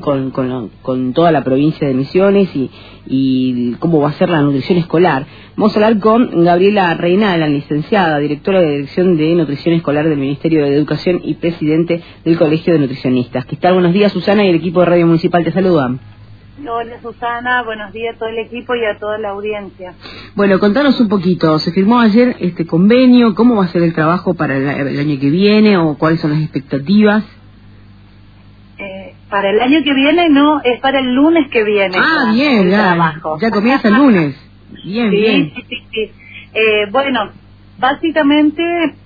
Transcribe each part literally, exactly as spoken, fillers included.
con, con, lo, con toda la provincia de Misiones y, y cómo va a ser la nutrición escolar. Vamos a hablar con Gabriela Reinala, licenciada, directora de Dirección de Nutrición Escolar del Ministerio de Educación y presidente del Colegio de Nutricionistas. ¿Qué tal? Buenos días, Susana, y el equipo de Radio Municipal te saludan. Hola Susana, buenos días a todo el equipo y a toda la audiencia. Bueno, contanos un poquito, se firmó ayer este convenio, ¿cómo va a ser el trabajo para el, el año que viene o cuáles son las expectativas? Eh, para el año que viene no, es para el lunes que viene. Ah, bien, el ya, trabajo. Ya comienza el lunes. Bien, sí, bien. Sí, sí, sí. Eh, bueno, básicamente,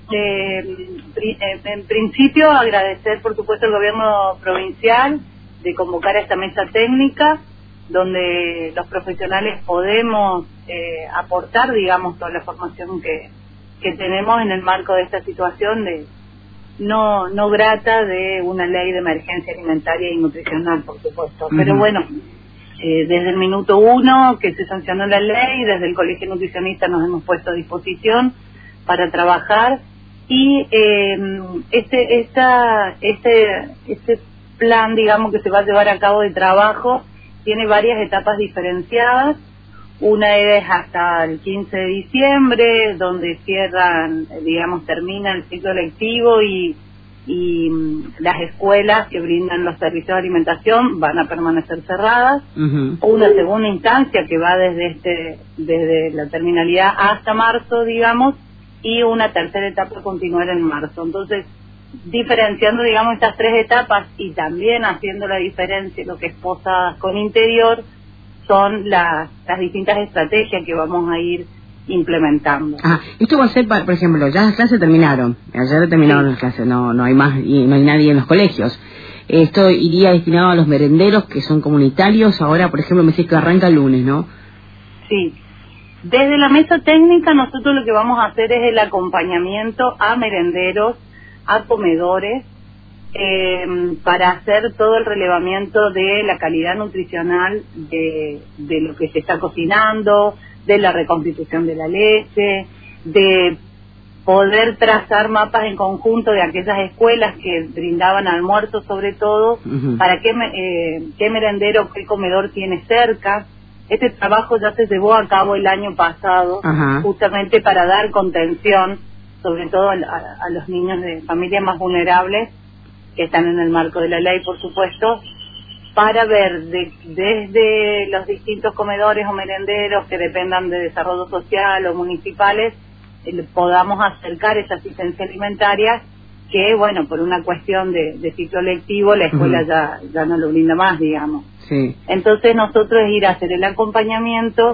eh, en principio agradecer por supuesto al gobierno provincial de convocar a esta mesa técnica donde los profesionales podemos eh, aportar, digamos, toda la formación que, que tenemos en el marco de esta situación de no no grata de una ley de emergencia alimentaria y nutricional, por supuesto. Uh-huh. Pero bueno, eh, desde el minuto uno que se sancionó la ley, desde el Colegio Nutricionista nos hemos puesto a disposición para trabajar y eh, este esta este este plan, digamos, que se va a llevar a cabo de trabajo tiene varias etapas diferenciadas. Una es hasta el quince de diciembre, donde cierran, digamos, termina el ciclo lectivo y, y las escuelas que brindan los servicios de alimentación van a permanecer cerradas. Uh-huh. Una segunda instancia que va desde este desde la terminalidad hasta marzo, digamos, y una tercera etapa continuar en marzo. Entonces, diferenciando, digamos, estas tres etapas y también haciendo la diferencia lo que es posadas con interior, son las, las distintas estrategias que vamos a ir implementando. Ah, esto va a ser, para, por ejemplo, ya las clases terminaron, ayer terminaron sí. las clases, no no hay más, y no hay nadie en los colegios. Esto iría destinado a los merenderos que son comunitarios, ahora, por ejemplo, me dice que arranca el lunes, ¿no? Sí. Desde la mesa técnica nosotros lo que vamos a hacer es el acompañamiento a merenderos, a comedores, eh, para hacer todo el relevamiento de la calidad nutricional de, de lo que se está cocinando, de la reconstitución de la leche, de poder trazar mapas en conjunto de aquellas escuelas que brindaban almuerzo sobre todo, uh-huh. para qué, eh, qué merendero, qué comedor tiene cerca. Este trabajo ya se llevó a cabo el año pasado, uh-huh. justamente para dar contención sobre todo a, a, a los niños de familias más vulnerables, que están en el marco de la ley, por supuesto, para ver de, desde los distintos comedores o merenderos que dependan de desarrollo social o municipales, eh, podamos acercar esa asistencia alimentaria que, bueno, por una cuestión de, de ciclo lectivo, la escuela uh-huh. ya, ya no lo brinda más, digamos. Sí. Entonces nosotros ir a hacer el acompañamiento,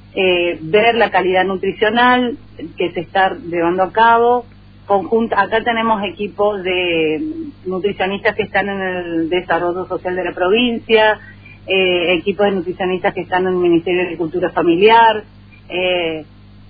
Eh, ver la calidad nutricional que se está llevando a cabo. Conjunta, acá tenemos equipos de nutricionistas que están en el desarrollo social de la provincia, eh, equipos de nutricionistas que están en el Ministerio de Agricultura Familiar, eh,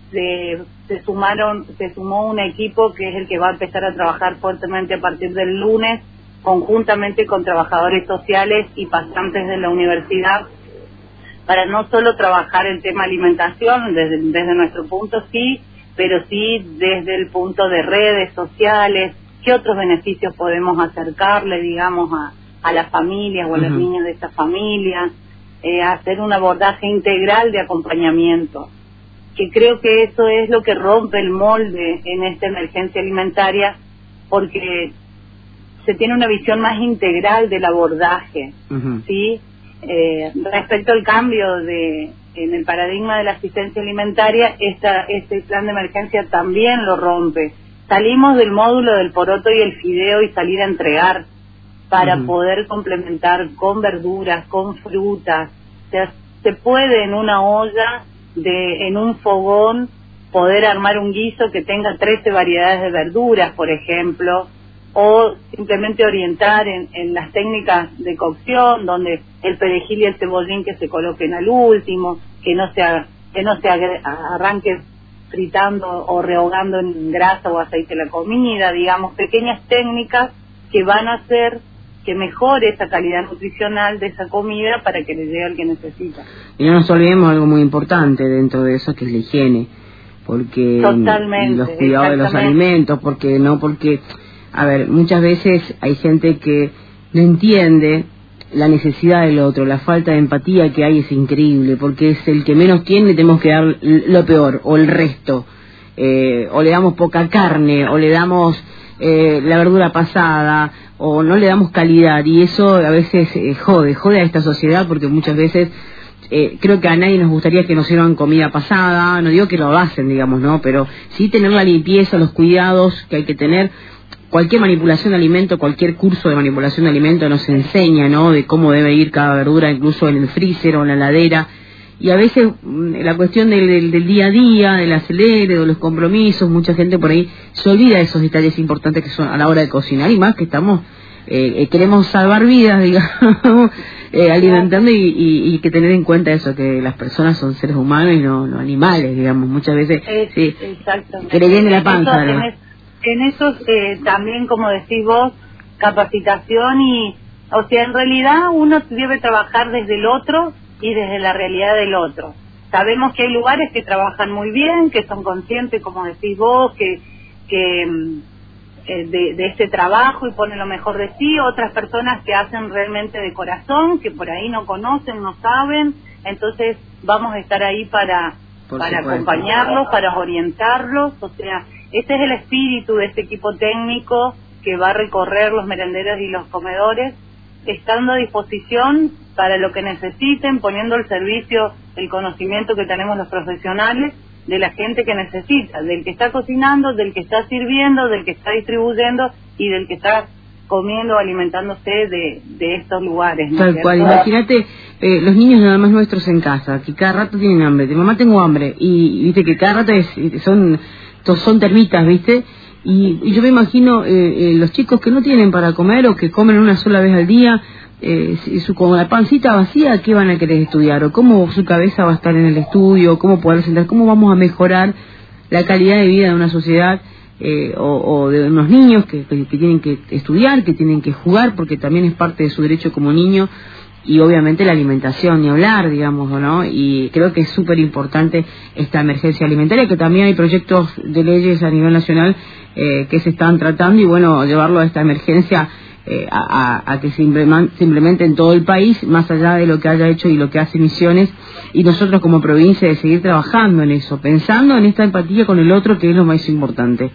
se, se sumaron, se sumó un equipo que es el que va a empezar a trabajar fuertemente a partir del lunes, conjuntamente con trabajadores sociales y pasantes de la universidad, para no solo trabajar el tema alimentación desde, desde nuestro punto, sí, pero sí desde el punto de redes sociales, qué otros beneficios podemos acercarle, digamos, a, a las familias o a uh-huh. los niños de estas familias, eh, hacer un abordaje integral de acompañamiento, que creo que eso es lo que rompe el molde en esta emergencia alimentaria, porque se tiene una visión más integral del abordaje, uh-huh. ¿sí? Eh, respecto al cambio de en el paradigma de la asistencia alimentaria, esta, este plan de emergencia también lo rompe. Salimos del módulo del poroto y el fideo y salir a entregar para uh-huh. poder complementar con verduras, con frutas. O sea, se puede en una olla, de en un fogón, poder armar un guiso que tenga trece variedades de verduras, por ejemplo, o simplemente orientar en, en las técnicas de cocción, donde el perejil y el cebollín que se coloquen al último, que no se, que no se arranque fritando o rehogando en grasa o aceite la comida, digamos, pequeñas técnicas que van a hacer que mejore esa calidad nutricional de esa comida para que le llegue al que necesita. Y no nos olvidemos algo muy importante dentro de eso, que es la higiene, porque Totalmente, los cuidados de los alimentos, porque no porque, a ver, muchas veces hay gente que no entiende la necesidad del otro, la falta de empatía que hay es increíble, porque es el que menos tiene, tenemos que dar lo peor, o el resto, eh, o le damos poca carne, o le damos eh, la verdura pasada, o no le damos calidad, y eso a veces eh, jode, jode a esta sociedad, porque muchas veces eh, creo que a nadie nos gustaría que nos sirvan comida pasada, no digo que lo hacen, digamos, ¿no? Pero sí tener la limpieza, los cuidados que hay que tener. Cualquier manipulación de alimento, cualquier curso de manipulación de alimento nos enseña, ¿no?, de cómo debe ir cada verdura, incluso en el freezer o en la heladera. Y a veces la cuestión del, del, del día a día, del acelere, de los compromisos, mucha gente por ahí se olvida de esos detalles importantes que son a la hora de cocinar, y más que estamos, eh, queremos salvar vidas, digamos, eh, alimentando, y, y, y que tener en cuenta eso, que las personas son seres humanos y no, no animales, digamos, muchas veces, es, sí, exactamente. que le viene la panza, en, ¿no? es, en eso eh, también, como decís vos, capacitación y, o sea, en realidad uno debe trabajar desde el otro y desde la realidad del otro. Sabemos que hay lugares que trabajan muy bien, que son conscientes, como decís vos, que, que eh, de, de este trabajo y ponen lo mejor de sí, otras personas que hacen realmente de corazón, que por ahí no conocen, no saben, entonces vamos a estar ahí para, para acompañarlos, para orientarlos, o sea, ese es el espíritu de este equipo técnico que va a recorrer los merenderos y los comedores, estando a disposición para lo que necesiten, poniendo al servicio el conocimiento que tenemos los profesionales de la gente que necesita, del que está cocinando, del que está sirviendo, del que está distribuyendo y del que está comiendo, alimentándose de, de estos lugares, ¿no? Tal cual, imagínate eh, los niños nada más nuestros en casa, que cada rato tienen hambre, de mamá tengo hambre, y viste que cada rato es, son, son termitas, viste, y, y yo me imagino eh, eh, los chicos que no tienen para comer o que comen una sola vez al día, eh, su, con la pancita vacía, ¿qué van a querer estudiar? ¿O cómo su cabeza va a estar en el estudio? ¿Cómo poder sentar? ¿Cómo vamos a mejorar la calidad de vida de una sociedad eh, o, o de unos niños que, que, que tienen que estudiar, que tienen que jugar, porque también es parte de su derecho como niño? Y obviamente la alimentación, ni hablar, digamos, ¿no? Y creo que es súper importante esta emergencia alimentaria, que también hay proyectos de leyes a nivel nacional eh, que se están tratando, y bueno, llevarlo a esta emergencia eh, a, a, a que se implemente en todo el país, más allá de lo que haya hecho y lo que hace Misiones, y nosotros como provincia de seguir trabajando en eso, pensando en esta empatía con el otro, que es lo más importante.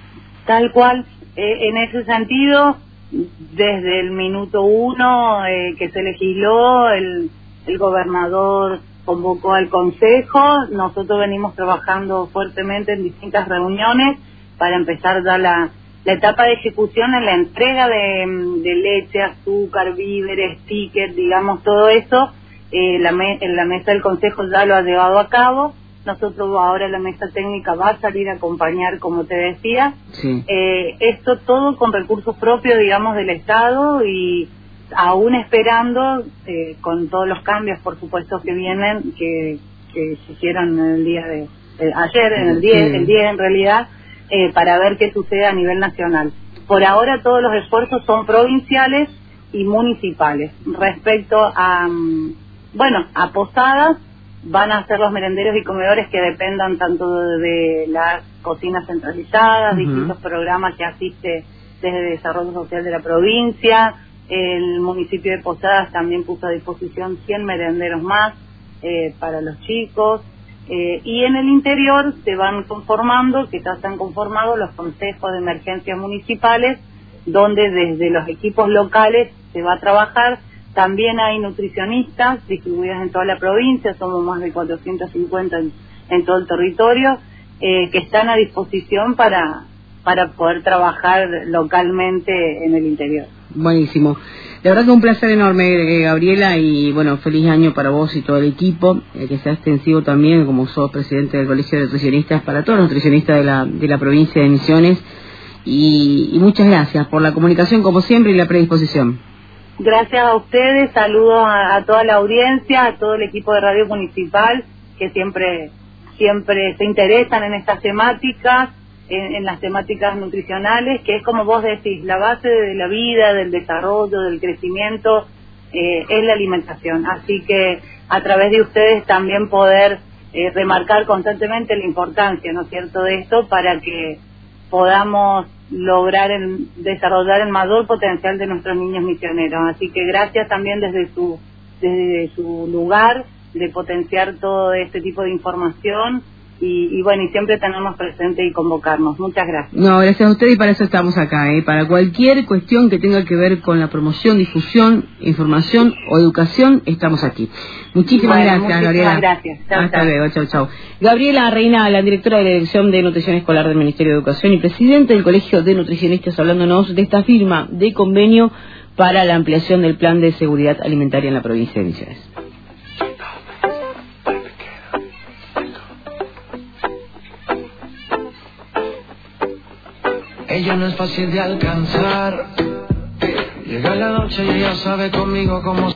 Tal cual, eh, en ese sentido, desde el minuto uno eh, que se legisló, el, el gobernador convocó al consejo, nosotros venimos trabajando fuertemente en distintas reuniones para empezar ya la, la etapa de ejecución en la entrega de, de leche, azúcar, víveres, tickets, digamos, todo eso. Eh, la, me, en la mesa del consejo ya lo ha llevado a cabo. Nosotros ahora la mesa técnica va a salir a acompañar, como te decía. Sí. Eh, esto todo con recursos propios, digamos, del Estado, y aún esperando, eh, con todos los cambios, por supuesto, que vienen, que, que se hicieron en el día de, eh, ayer, en el diez, sí. el diez en realidad, eh, para ver qué sucede a nivel nacional. Por ahora todos los esfuerzos son provinciales y municipales. Respecto a, bueno, a posadas, van a ser los merenderos y comedores que dependan tanto de las cocinas centralizadas, uh-huh. distintos programas que asiste desde Desarrollo Social de la provincia. El municipio de Posadas también puso a disposición cien merenderos más eh, para los chicos. Eh, y en el interior se van conformando, que ya están conformados los consejos de emergencias municipales, donde desde los equipos locales se va a trabajar. También hay nutricionistas distribuidas en toda la provincia, somos más de cuatrocientos cincuenta en, en todo el territorio, eh, que están a disposición para, para poder trabajar localmente en el interior. Buenísimo. La verdad que un placer enorme, eh, Gabriela, y bueno, feliz año para vos y todo el equipo, eh, que sea extensivo también, como sos presidente del Colegio de Nutricionistas, para todos los nutricionistas de la, de la provincia de Misiones, y, y muchas gracias por la comunicación como siempre y la predisposición. Gracias a ustedes, saludos a, a toda la audiencia, a todo el equipo de Radio Municipal, que siempre siempre se interesan en estas temáticas, en, en las temáticas nutricionales, que es como vos decís, la base de la vida, del desarrollo, del crecimiento, eh, es la alimentación. Así que a través de ustedes también poder eh, remarcar constantemente la importancia, ¿no es cierto?, de esto, para que podamos lograr el, desarrollar el mayor potencial de nuestros niños misioneros. Así que gracias también desde su, desde su lugar de potenciar todo este tipo de información. Y, y bueno, y siempre tenemos presente y convocarnos. Muchas gracias. No, gracias a usted y para eso estamos acá, ¿eh? Para cualquier cuestión que tenga que ver con la promoción, difusión, información o educación, estamos aquí. Muchísimas bueno, gracias, muchísimas Gabriela. gracias. Chau, Hasta chau. luego, chau, chau. Gabriela Reina, la directora de la Dirección de Nutrición Escolar del Ministerio de Educación y presidente del Colegio de Nutricionistas, hablándonos de esta firma de convenio para la ampliación del plan de seguridad alimentaria en la provincia de Misiones. Ella no es fácil de alcanzar. Llega la noche y ella sabe conmigo cómo